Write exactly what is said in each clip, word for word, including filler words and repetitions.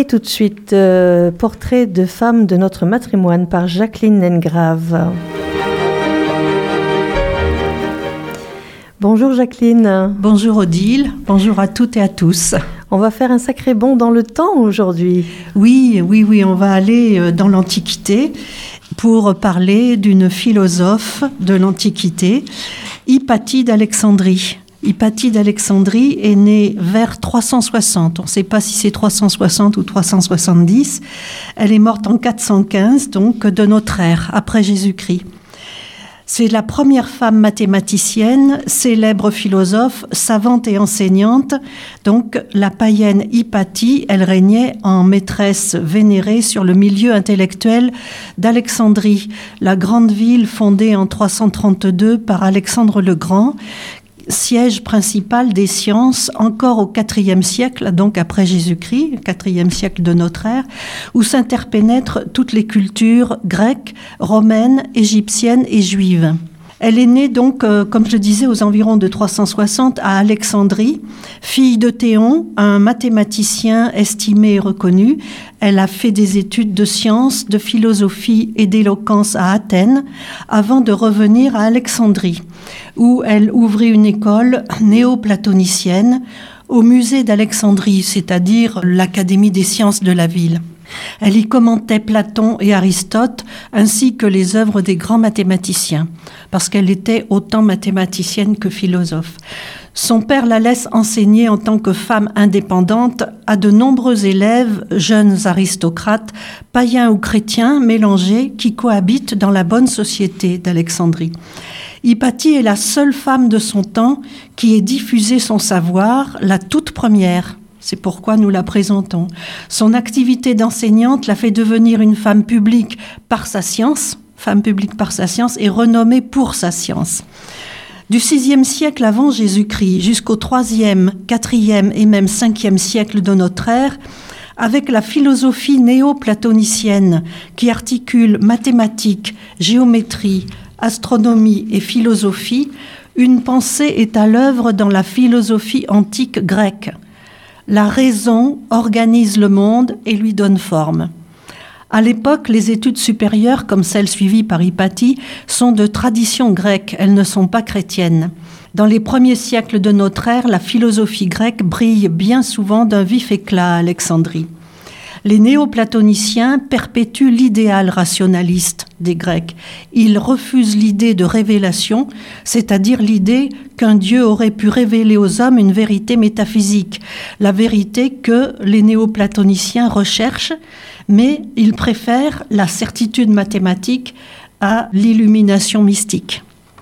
tout de suite euh, Portrait de femme de notre matrimoine par Jacqueline Lengrave. Bonjour Jacqueline. Bonjour Odile, bonjour à toutes et à tous. On va faire un sacré bond dans le temps aujourd'hui. Oui, oui, oui, on va aller dans l'Antiquité pour parler d'une philosophe de l'Antiquité, Hypatie d'Alexandrie. Hypatie d'Alexandrie est née vers trois cent soixante. On ne sait pas si c'est trois cent soixante ou trois cent soixante-dix. Elle est morte en quatre cent quinze, donc de notre ère, après Jésus-Christ. C'est la première femme mathématicienne, célèbre philosophe, savante et enseignante. Donc, la païenne Hypatie, elle régnait en maîtresse vénérée sur le milieu intellectuel d'Alexandrie, la grande ville fondée en trois cent trente-deux par Alexandre le Grand, siège principal des sciences encore au quatrième siècle, donc après Jésus-Christ, quatrième siècle de notre ère, où s'interpénètrent toutes les cultures grecques, romaines, égyptiennes et juives. Elle est née donc, euh, comme je disais, aux environs de trois cent soixante à Alexandrie, fille de Théon, un mathématicien estimé et reconnu. Elle a fait des études de sciences, de philosophie et d'éloquence à Athènes, avant de revenir à Alexandrie, où elle ouvrit une école néo-platonicienne au musée d'Alexandrie, c'est-à-dire l'Académie des sciences de la ville. Elle y commentait Platon et Aristote, ainsi que les œuvres des grands mathématiciens, parce qu'elle était autant mathématicienne que philosophe. Son père la laisse enseigner en tant que femme indépendante à de nombreux élèves, jeunes aristocrates, païens ou chrétiens mélangés, qui cohabitent dans la bonne société d'Alexandrie. Hypatie est la seule femme de son temps qui ait diffusé son savoir, la toute première. C'est pourquoi nous la présentons. Son activité d'enseignante l'a fait devenir une femme publique par sa science, femme publique par sa science et renommée pour sa science. Du sixième siècle avant Jésus-Christ jusqu'au troisième, quatrième et même cinquième siècle de notre ère, avec la philosophie néo-platonicienne qui articule mathématiques, géométrie, astronomie et philosophie, une pensée est à l'œuvre dans la philosophie antique grecque. La raison organise le monde et lui donne forme. À l'époque, les études supérieures, comme celles suivies par Hypatie, sont de tradition grecque, elles ne sont pas chrétiennes. Dans les premiers siècles de notre ère, la philosophie grecque brille bien souvent d'un vif éclat à Alexandrie. Les néo-platoniciens perpétuent l'idéal rationaliste des Grecs. Ils refusent l'idée de révélation, c'est-à-dire l'idée qu'un Dieu aurait pu révéler aux hommes une vérité métaphysique, la vérité que les néo-platoniciens recherchent, mais ils préfèrent la certitude mathématique à l'illumination mystique.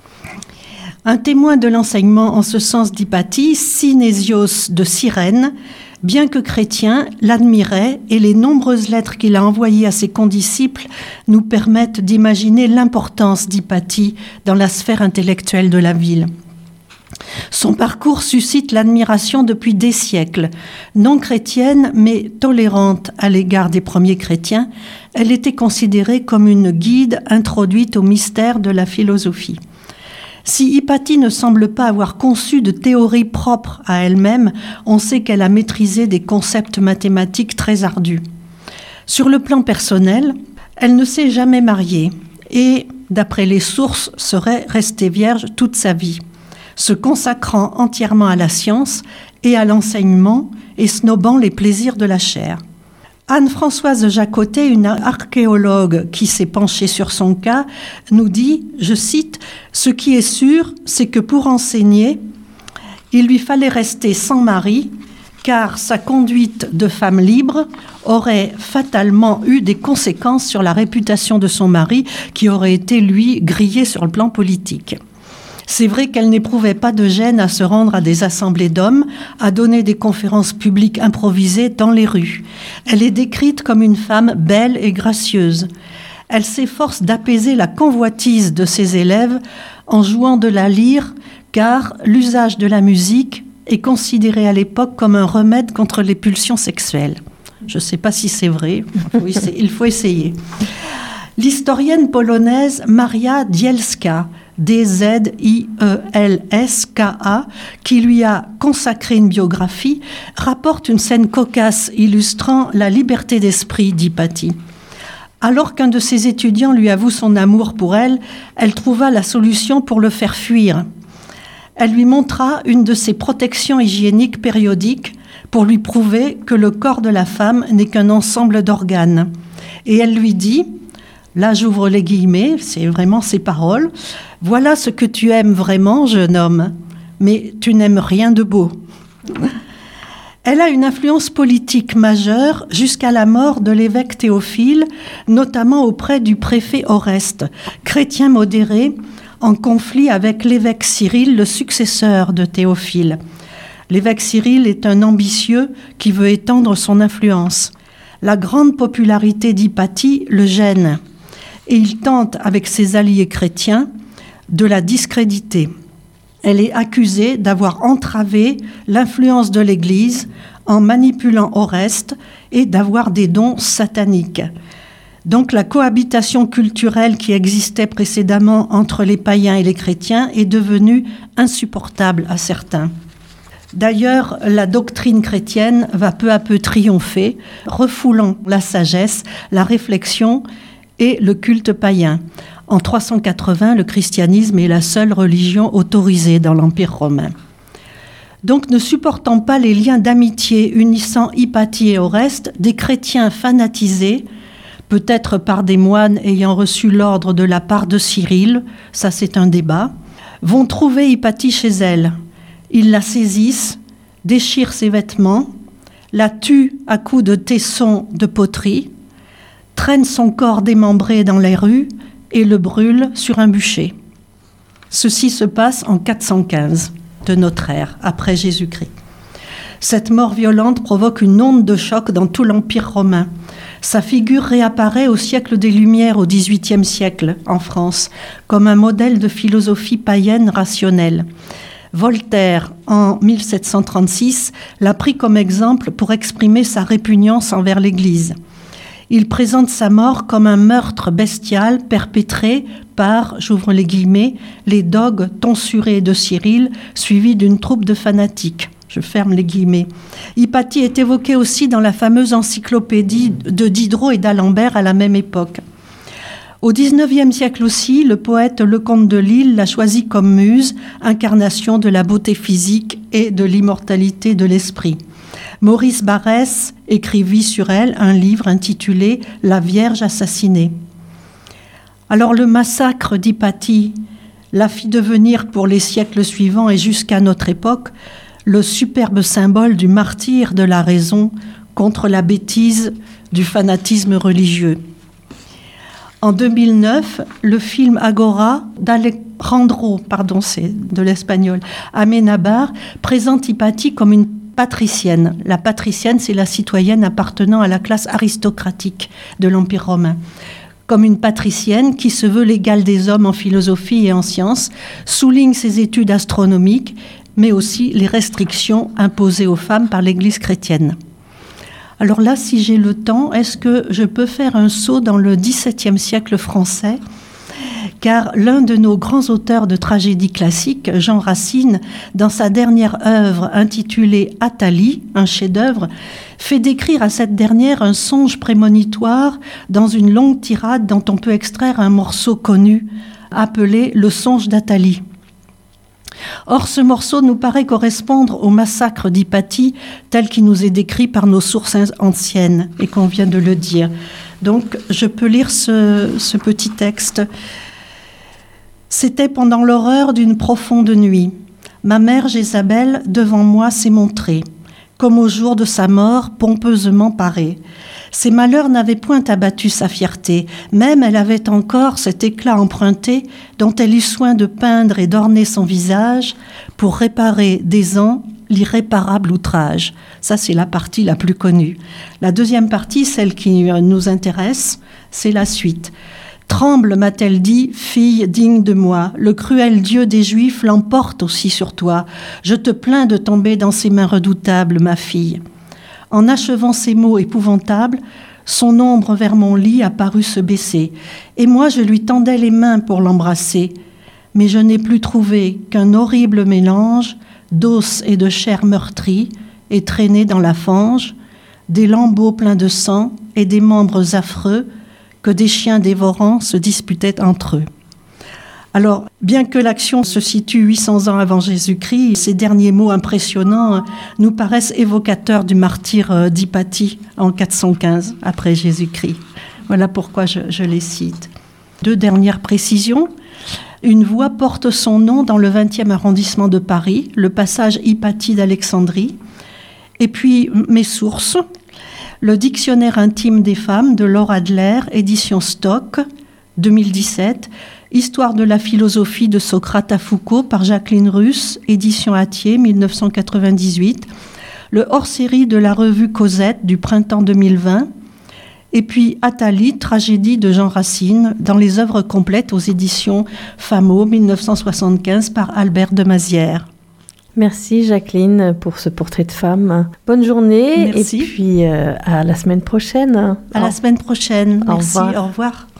Un témoin de l'enseignement en ce sens d'Hypatie, Synésios de Cyrène, bien que chrétien, l'admirait et les nombreuses lettres qu'il a envoyées à ses condisciples nous permettent d'imaginer l'importance d'Hypatie dans la sphère intellectuelle de la ville. Son parcours suscite l'admiration depuis des siècles. Non chrétienne, mais tolérante à l'égard des premiers chrétiens, elle était considérée comme une guide introduite au mystère de la philosophie. Si Hypatie ne semble pas avoir conçu de théorie propre à elle-même, on sait qu'elle a maîtrisé des concepts mathématiques très ardus. Sur le plan personnel, elle ne s'est jamais mariée et, d'après les sources, serait restée vierge toute sa vie, se consacrant entièrement à la science et à l'enseignement et snobant les plaisirs de la chair. Anne-Françoise Jacotet, une archéologue qui s'est penchée sur son cas, nous dit, je cite, « Ce qui est sûr, c'est que pour enseigner, il lui fallait rester sans mari, car sa conduite de femme libre aurait fatalement eu des conséquences sur la réputation de son mari, qui aurait été, lui, grillé sur le plan politique. » C'est vrai qu'elle n'éprouvait pas de gêne à se rendre à des assemblées d'hommes, à donner des conférences publiques improvisées dans les rues. Elle est décrite comme une femme belle et gracieuse. Elle s'efforce d'apaiser la convoitise de ses élèves en jouant de la lyre, car l'usage de la musique est considéré à l'époque comme un remède contre les pulsions sexuelles. Je ne sais pas si c'est vrai, il faut essayer. L'historienne polonaise Maria Dielska D Z I E L S K A, qui lui a consacré une biographie, rapporte une scène cocasse illustrant la liberté d'esprit d'Hypatie. Alors qu'un de ses étudiants lui avoue son amour pour elle, elle trouva la solution pour le faire fuir. Elle lui montra une de ses protections hygiéniques périodiques pour lui prouver que le corps de la femme n'est qu'un ensemble d'organes. Et elle lui dit, là j'ouvre les guillemets, c'est vraiment ses paroles, « Voilà ce que tu aimes vraiment, jeune homme, mais tu n'aimes rien de beau. » Elle a une influence politique majeure jusqu'à la mort de l'évêque Théophile, notamment auprès du préfet Oreste, chrétien modéré, en conflit avec l'évêque Cyril, le successeur de Théophile. L'évêque Cyril est un ambitieux qui veut étendre son influence. La grande popularité d'Hypatie le gêne et il tente, avec ses alliés chrétiens, de la discréditer. Elle est accusée d'avoir entravé l'influence de l'Église en manipulant Oreste et d'avoir des dons sataniques. Donc la cohabitation culturelle qui existait précédemment entre les païens et les chrétiens est devenue insupportable à certains. D'ailleurs, la doctrine chrétienne va peu à peu triompher, refoulant la sagesse, la réflexion et le culte païen. En trois cent quatre-vingts, le christianisme est la seule religion autorisée dans l'Empire romain. Donc, ne supportant pas les liens d'amitié unissant Hypatie et Oreste, des chrétiens fanatisés, peut-être par des moines ayant reçu l'ordre de la part de Cyril, ça c'est un débat, vont trouver Hypatie chez elle. Ils la saisissent, déchirent ses vêtements, la tuent à coups de tessons de poterie, traînent son corps démembré dans les rues et le brûlent sur un bûcher. Ceci se passe en quatre cent quinze de notre ère, après Jésus-Christ. Cette mort violente provoque une onde de choc dans tout l'Empire romain. Sa figure réapparaît au siècle des Lumières, au dix-huitième siècle, en France, comme un modèle de philosophie païenne rationnelle. Voltaire, en mille sept cent trente-six, l'a pris comme exemple pour exprimer sa répugnance envers l'Église. Il présente sa mort comme un meurtre bestial perpétré par, j'ouvre les guillemets, les dogues tonsurés de Cyril, suivis d'une troupe de fanatiques. Je ferme les guillemets. Hypatie est évoquée aussi dans la fameuse encyclopédie de Diderot et d'Alembert à la même époque. Au dix-neuvième siècle aussi, le poète Lecomte de Lisle l'a choisie comme muse, incarnation de la beauté physique et de l'immortalité de l'esprit. Maurice Barrès écrivit sur elle un livre intitulé « La Vierge assassinée ». Alors le massacre d'Hypatie la fit devenir pour les siècles suivants et jusqu'à notre époque le superbe symbole du martyre de la raison contre la bêtise du fanatisme religieux. En deux mille neuf, le film Agora d'Alejandro, pardon, c'est de l'espagnol, Amenábar, présente Hypatie comme une patricienne. La patricienne, c'est la citoyenne appartenant à la classe aristocratique de l'Empire romain. Comme une patricienne qui se veut l'égale des hommes en philosophie et en sciences, souligne ses études astronomiques, mais aussi les restrictions imposées aux femmes par l'Église chrétienne. Alors là, si j'ai le temps, est-ce que je peux faire un saut dans le dix-septième siècle français ? Car l'un de nos grands auteurs de tragédie classique, Jean Racine, dans sa dernière œuvre intitulée Athalie, un chef-d'œuvre, fait décrire à cette dernière un songe prémonitoire dans une longue tirade dont on peut extraire un morceau connu appelé le songe d'Athalie. Or, ce morceau nous paraît correspondre au massacre d'Hypatie tel qu'il nous est décrit par nos sources anciennes et qu'on vient de le dire. Donc, je peux lire ce, ce petit texte. « C'était pendant l'horreur d'une profonde nuit. Ma mère Jézabel, devant moi, s'est montrée, comme au jour de sa mort, pompeusement parée. Ses malheurs n'avaient point abattu sa fierté, même elle avait encore cet éclat emprunté dont elle eut soin de peindre et d'orner son visage pour réparer des ans l'irréparable outrage. » Ça, c'est la partie la plus connue. La deuxième partie, celle qui nous intéresse, c'est la suite. « Tremble, m'a-t-elle dit, fille digne de moi, le cruel Dieu des Juifs l'emporte aussi sur toi. Je te plains de tomber dans ses mains redoutables, ma fille. » En achevant ces mots épouvantables, son ombre vers mon lit apparut se baisser, et moi je lui tendais les mains pour l'embrasser. mais je n'ai plus trouvé qu'un horrible mélange d'os et de chair meurtrie et traînée dans la fange, des lambeaux pleins de sang et des membres affreux que des chiens dévorants se disputaient entre eux. Alors, bien que l'action se situe huit cents ans avant Jésus-Christ, ces derniers mots impressionnants nous paraissent évocateurs du martyre d'Hypatie en quatre cent quinze après Jésus-Christ. Voilà pourquoi je, je les cite. Deux dernières précisions. Une voie porte son nom dans le vingtième arrondissement de Paris, le passage Hypatie d'Alexandrie. Et puis, mes sources, le Dictionnaire intime des femmes de Laure Adler, édition Stock, deux mille dix-sept, Histoire de la philosophie de Socrate à Foucault par Jacqueline Russe, édition Hatier, dix-neuf cent quatre-vingt-dix-huit, le hors-série de la revue Cosette du printemps deux mille vingt, et puis Athalie, tragédie de Jean Racine, dans les œuvres complètes aux éditions Famo, dix-neuf cent soixante-quinze, par Albert de Mazières. Merci Jacqueline pour ce portrait de femme. Bonne journée. Merci. Et puis euh, à la semaine prochaine. À au... la semaine prochaine. Au Merci. revoir. Au revoir.